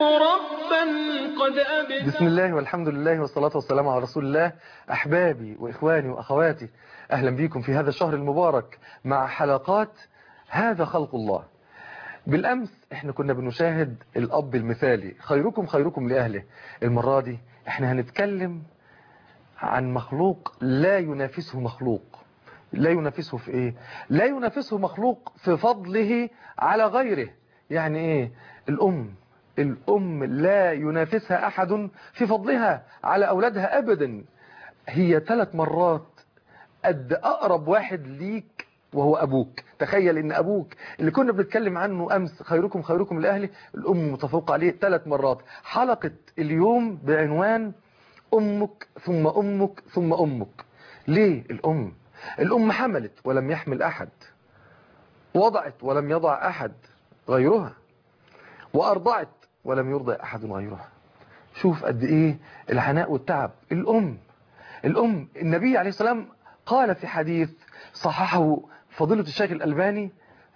بسم الله والحمد لله والصلاة والسلام على رسول الله. أحبابي وإخواني وأخواتي، أهلا بكم في هذا الشهر المبارك مع حلقات هذا خلق الله. بالأمس احنا كنا بنشاهد الأب المثالي، خيركم خيركم لأهله. المرة دي احنا هنتكلم عن مخلوق لا ينافسه مخلوق. لا ينافسه في ايه؟ لا ينافسه مخلوق في فضله على غيره. يعني ايه؟ الأم لا ينافسها أحد في فضلها على أولادها أبدا. هي 3 مرات قد أقرب واحد ليك وهو أبوك. تخيل إن أبوك اللي كنا بنتكلم عنه أمس خيركم خيركم لأهله، الأم متفوقة عليه 3 مرات. حلقة اليوم بعنوان أمك ثم أمك ثم أمك. ليه الأم حملت ولم يحمل أحد، وضعت ولم يضع أحد غيرها، وأرضعت ولم يرضع أحد غيرها. شوف قد إيه العناء والتعب. الأم النبي عليه السلام قال في حديث صححه فضيلة الشيخ الألباني: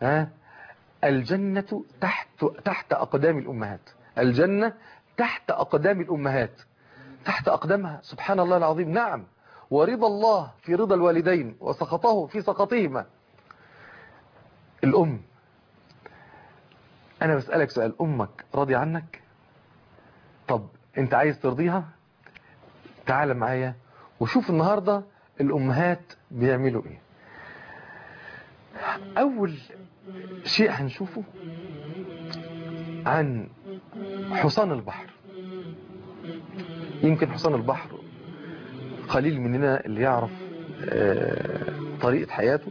الجنة تحت أقدام الأمهات. الجنة تحت أقدام الأمهات، تحت أقدامها. سبحان الله العظيم. نعم، ورضا الله في رضا الوالدين وسخطه في سخطهما. الأم، أنا بسألك سؤال: أمك راضي عنك؟ طب أنت عايز ترضيها؟ تعال معايا وشوف النهاردة الأمهات بيعملوا إيه. أول شيء هنشوفه عن حصان البحر. يمكن حصان البحر قليل مننا اللي يعرف طريقة حياته،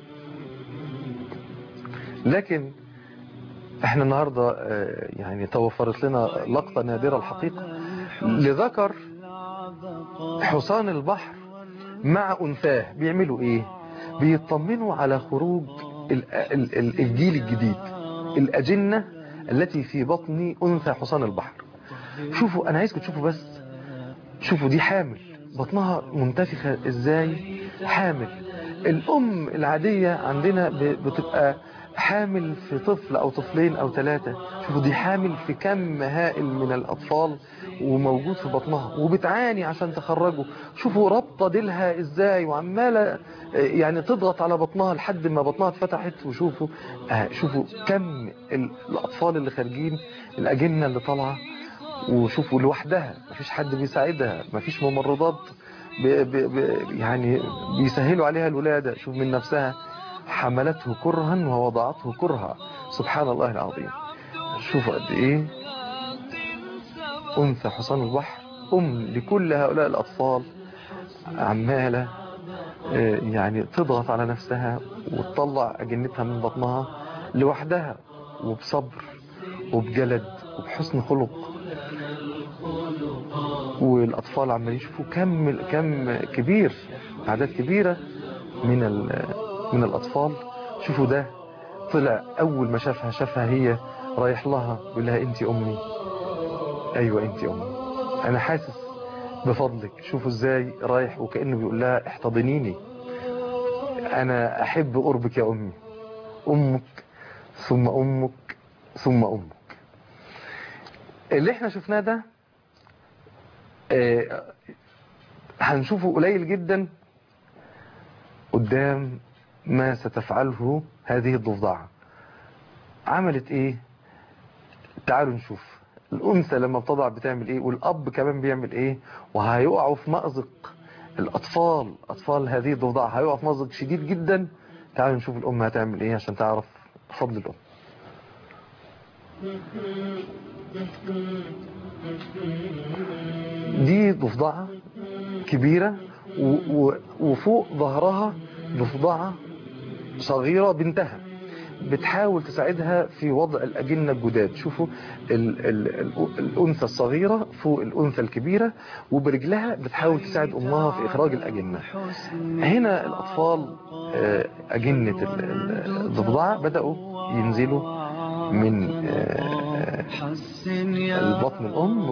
لكن احنا النهاردة يعني توفرت لنا لقطة نادرة الحقيقة لذكر حصان البحر مع أنثاه. بيعملوا ايه؟ بيطمنوا على خروج الجيل الجديد، الأجنة التي في بطن أنثى حصان البحر. شوفوا، أنا عايزكم تشوفوا بس. شوفوا دي حامل، بطنها منتفخة ازاي. حامل. الأم العادية عندنا بتبقى حامل في طفل أو طفلين أو 3. شوفوا دي حامل في كم هائل من الأطفال وموجود في بطنها وبتعاني عشان تخرجه. شوفوا ربطة ديلها ازاي وعمالة يعني تضغط على بطنها لحد ما بطنها اتفتحت. وشوفوا شوفوا كم الأطفال اللي خارجين، الأجنة اللي طالعة. وشوفوا لوحدها، مفيش حد بيساعدها، مفيش ممرضات يعني بيسهلوا عليها الولادة. شوف من نفسها، حملته كرها ووضعته كرها. سبحان الله العظيم. شوفوا قد ايه أنثى حصان البحر لكل هؤلاء الأطفال، عمالة يعني تضغط على نفسها وتطلع أجنتها من بطنها لوحدها، وبصبر وبجلد وبحسن خلق. والأطفال عمالين يشوفوا كم كبير، أعداد كبيرة من الأطفال. شوفوا ده طلع أول ما شافها هي رايح لها بيقول لها: أنت أمي. أيوة أنت أمي، أنا حاسس بفضلك. شوفوا إزاي رايح وكأنه بيقول لها: احتضنيني، أنا أحب قربك يا أمي. أمك ثم أمك ثم أمك. اللي احنا شفناه ده هنشوفه قليل جدا قدام ما ستفعله هذه الضفدعة. عملت ايه؟ تعالوا نشوف الأنثى لما بتضع بتعمل ايه، والأب كمان بيعمل ايه. وهيقعوا في مأزق أطفال هذه الضفدعة، هيقعوا في مأزق شديد جدا. تعالوا نشوف الأم هتعمل ايه عشان تعرف فضل الأم. دي ضفدعة كبيرة وفوق ظهرها ضفدعة صغيرة بنتها بتحاول تساعدها في وضع الأجنة الجداد. شوفوا الأنثى الصغيرة فوق الأنثى الكبيرة، وبرجلها بتحاول تساعد أمها في إخراج الأجنة. هنا الأطفال أجنة الضفدعة بدأوا ينزلوا من البطن الأم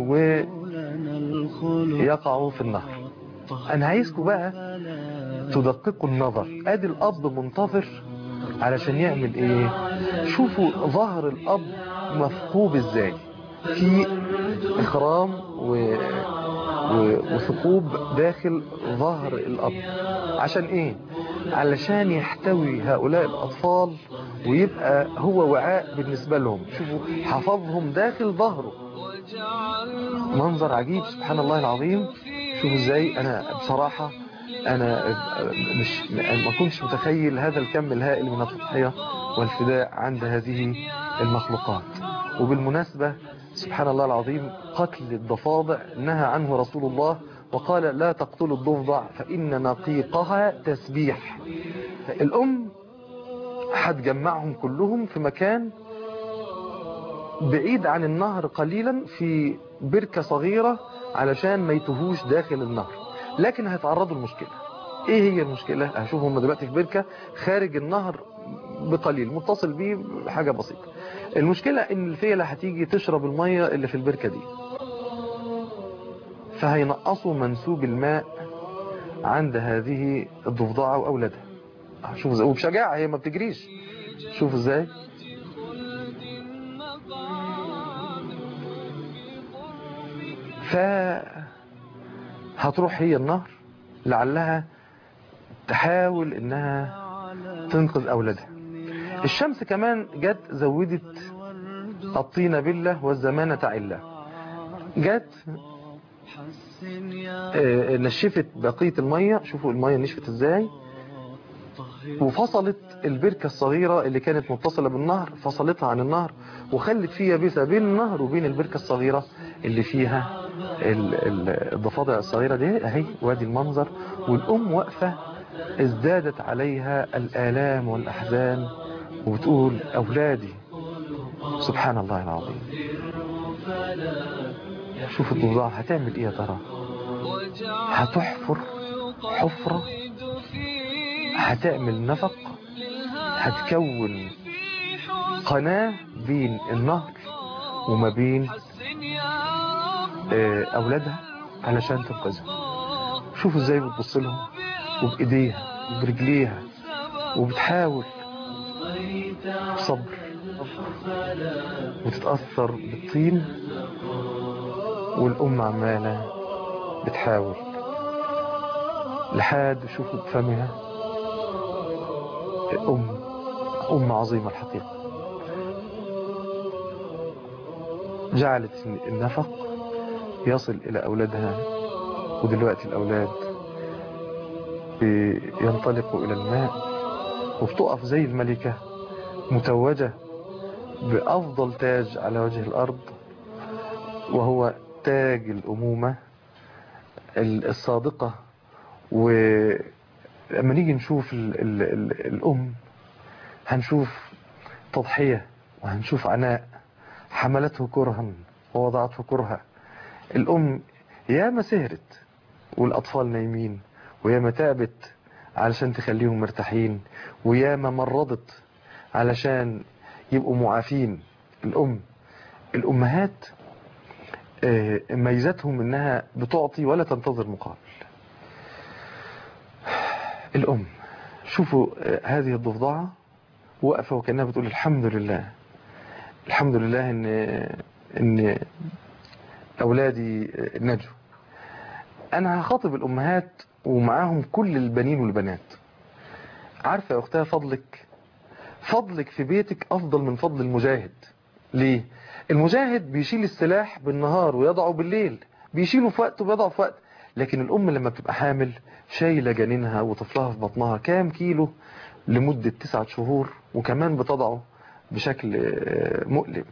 ويقعوا في النهر. أنا عايزكم بقى تدققوا النظر. ادي الاب منتظر علشان يعمل ايه. شوفوا ظهر الاب مثقوب ازاي، إخرام وثقوب داخل ظهر الأب. عشان إيه؟ علشان يحتوي هؤلاء الأطفال ويبقى هو وعاء بالنسبة لهم. شوفوا حفظهم داخل ظهره. منظر عجيب سبحان الله العظيم. شوفوا ازاي. انا بصراحة انا ما كنتش متخيل هذا الكم الهائل من التضحية والفداء عند هذه المخلوقات. وبالمناسبة سبحان الله العظيم قتل الضفادع نهى عنه رسول الله وقال لا تقتلوا الضفدع فإن نقيقها تسبيح. الأم هتجمعهم كلهم في مكان بعيد عن النهر قليلا في بركة صغيرة علشان ما يتوهوش داخل النهر، لكن هيتعرضوا لمشكلة. ايه هي المشكلة؟ هشوفهم دلوقتي في بركة خارج النهر بقليل متصل بيه بحاجة بسيطة. المشكلة ان الفيلة هتيجي تشرب المية اللي في البركة دي، فهينقصوا منسوب الماء عند هذه الضفدعة واولادها. شوف ازاي وبشجاعة، هي ما بتجريش. شوف ازاي. هتروح هي النهر لعلها تحاول انها تنقذ اولادها. الشمس كمان جت زودت الطين بالله والزمان تعله، جت نشفت بقية المية. شوفوا المية نشفت ازاي، وفصلت البركة الصغيرة اللي كانت متصلة بالنهر، فصلتها عن النهر وخلت فيها يابسة بين النهر وبين البركة الصغيرة اللي فيها الضفادع الصغيرة دي اهي. وادي المنظر، والأم واقفة ازدادت عليها الآلام والأحزان وبتقول أولادي. سبحان الله العظيم. شوف الضفدع هتعمل ايه يا ترى؟ هتحفر حفرة، هتعمل نفق، هتكون قناة بين النهر وما بين أولادها علشان تنقذهم. شوفوا ازاي بتبص لهم وبإيديها وبرجليها وبتحاول صبر وتتأثر بالطين، والأم عمالة بتحاول لحد شوفوا بفمها. أم عظيمة الحقيقة. جعلت النفق يصل إلى أولادها، ودلوقتي الأولاد ينطلقوا إلى الماء، وبتقف زي الملكة متوجة بأفضل تاج على وجه الأرض، وهو تاج الأمومة الصادقة. ولما نيجي نشوف الأم هنشوف تضحية وهنشوف عناء حملته كرها ووضعته كرها. الأم ياما سهرت والأطفال نايمين، وياما تعبت علشان تخليهم مرتاحين، وياما مرضت علشان يبقوا معافين. الأمهات ميزتهم انها بتعطي ولا تنتظر مقابل. الأم شوفوا هذه الضفدعة وقفة وكأنها بتقول الحمد لله، الحمد لله ان أولادي نجوا. أنا هخاطب الأمهات ومعاهم كل البنين والبنات. عارفة يا أختها، فضلك في بيتك أفضل من فضل المجاهد. ليه؟ المجاهد بيشيل السلاح بالنهار ويضعه بالليل، بيشيله في وقت وبيضعه في وقت. لكن الأم لما بتبقى حامل شايلة جنينها وطفلها في بطنها كام كيلو لمدة 9 شهور، وكمان بتضعه بشكل مؤلم.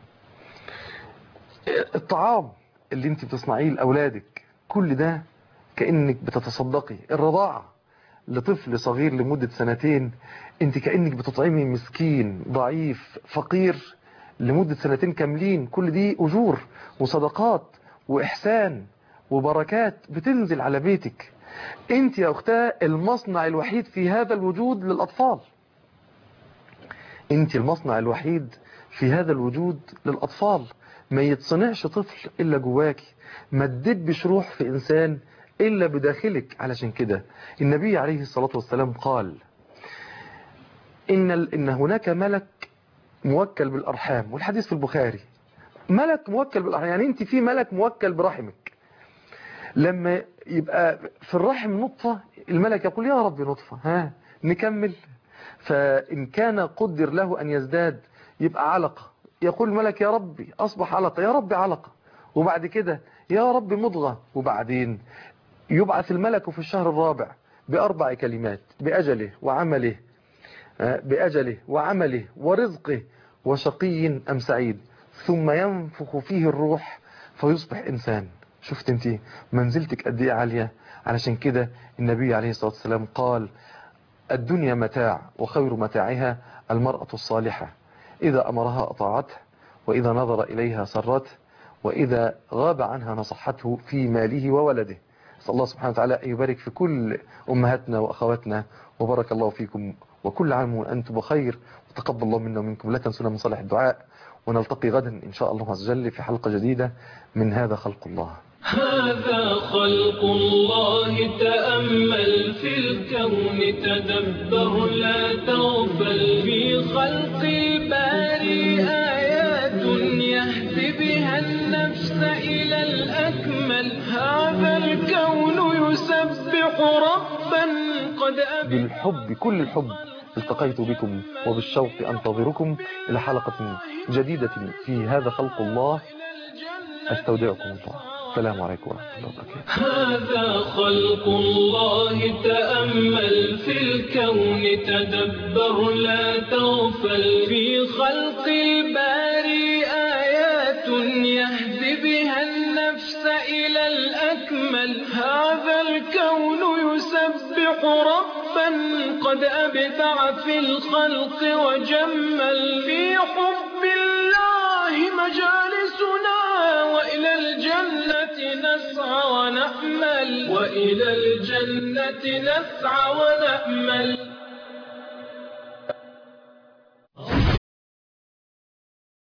الطعام اللي انت بتصنعيه لأولادك كل ده كأنك بتتصدقي. الرضاعة لطفل صغير لمدة 2 سنين انت كأنك بتطعمي مسكين ضعيف فقير لمدة 2 كاملين. كل دي أجور وصدقات وإحسان وبركات بتنزل على بيتك. انت يا أختاه المصنع الوحيد في هذا الوجود للأطفال. انت المصنع الوحيد في هذا الوجود للأطفال. ما يتصنعش طفل إلا جواكي، ما تدبش روح في إنسان إلا بداخلك. علشان كده النبي عليه الصلاة والسلام قال إن هناك ملك موكل بالأرحام، والحديث في البخاري. ملك موكل بالرحم، يعني انت في ملك موكل برحمك. لما يبقى في الرحم نطفة الملك يقول يا رب نطفة، ها نكمل. فإن كان قدر له أن يزداد يبقى علقة، يقول الملك يا ربي أصبح علقة، يا ربي علقة، وبعد كده يا رب مضغة، وبعدين يبعث الملك في الشهر الرابع ب4 كلمات: بأجله وعمله، بأجله وعمله ورزقه وشقي أم سعيد، ثم ينفخ فيه الروح فيصبح إنسان. شفت انت منزلتك قد ايه عالية؟ علشان كده النبي عليه الصلاة والسلام قال: الدنيا متاع وخير متاعها المرأة الصالحة، إذا أمرها أطاعته، وإذا نظر إليها سرته، وإذا غاب عنها نصحته في ماله وولده. أسأل الله سبحانه وتعالى أن يبارك في كل أمهاتنا وأخواتنا، وبارك الله فيكم، وكل عام وأنتم بخير، وتقبل الله منا ومنكم. لا تنسونا من صالح الدعاء، ونلتقي غدا إن شاء الله عز وجل في حلقة جديدة من هذا خلق الله. هذا خلق الله، تأمل في الكون، تدبر لا تغفل، في خلق الباري آيات يهدي بها النفس إلى الأكمل. هذا الكون يسبح ربا قد بالحب، كل الحب التقيت بكم، وبالشوق أنتظركم إلى حلقة جديدة في هذا خلق الله. أستودعكم الله. السلام عليكم ورحمة الله وبركاته. هذا خلق الله، تأمل في الكون، تدبر لا تغفل، في خلق الباري آيات يهدي بها النفس إلى الأكمل. هذا الكون يسبح ربا قد أبدع في الخلق وجمل، في حب الله مجالسنا، وإلى الجنة نسعى ونأمل، وإلى الجنة نسعى ونأمل.